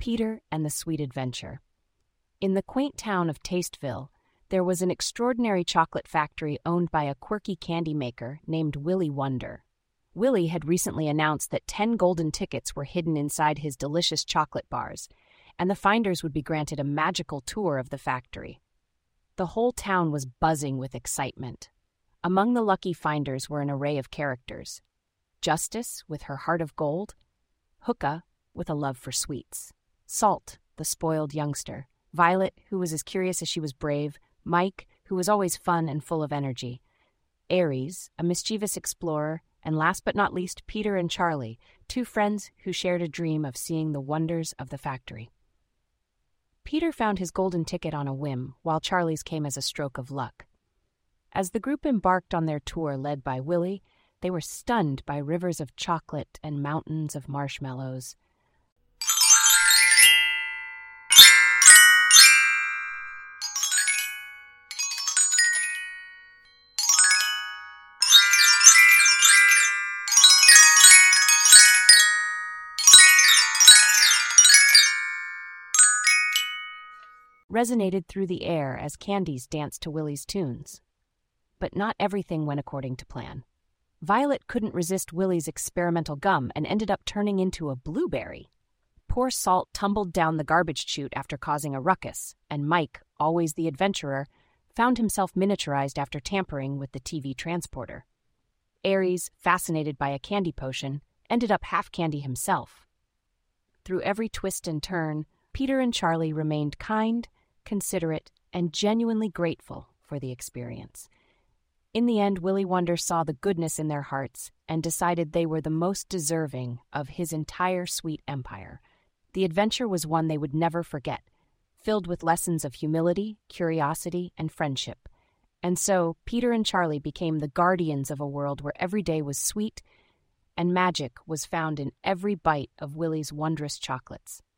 Peter and the Sweet Adventure. In the quaint town of Tasteville, there was an extraordinary chocolate factory owned by a quirky candy maker named Willy Wonder. Willy had recently announced that 10 golden tickets were hidden inside his delicious chocolate bars, and the finders would be granted a magical tour of the factory. The whole town was buzzing with excitement. Among the lucky finders were an array of characters: Justice, with her heart of gold; Hooka, with a love for sweets; Salt, the spoiled youngster; Violet, who was as curious as she was brave; Mike, who was always fun and full of energy; Aries, a mischievous explorer; and last but not least, Peter and Charlie, 2 friends who shared a dream of seeing the wonders of the factory. Peter found his golden ticket on a whim, while Charlie's came as a stroke of luck. As the group embarked on their tour led by Willy, they were stunned by rivers of chocolate and mountains of marshmallows. Resonated through the air as candies danced to Willy's tunes. But not everything went according to plan. Violet couldn't resist Willy's experimental gum and ended up turning into a blueberry. Poor Salt tumbled down the garbage chute after causing a ruckus, and Mike, always the adventurer, found himself miniaturized after tampering with the TV transporter. Aries, fascinated by a candy potion, ended up half candy himself. Through every twist and turn, Peter and Charlie remained kind, considerate, and genuinely grateful for the experience. In the end, Willy Wonder saw the goodness in their hearts and decided they were the most deserving of his entire sweet empire. The adventure was one they would never forget, filled with lessons of humility, curiosity, and friendship. And so, Peter and Charlie became the guardians of a world where every day was sweet and magic was found in every bite of Willy's wondrous chocolates.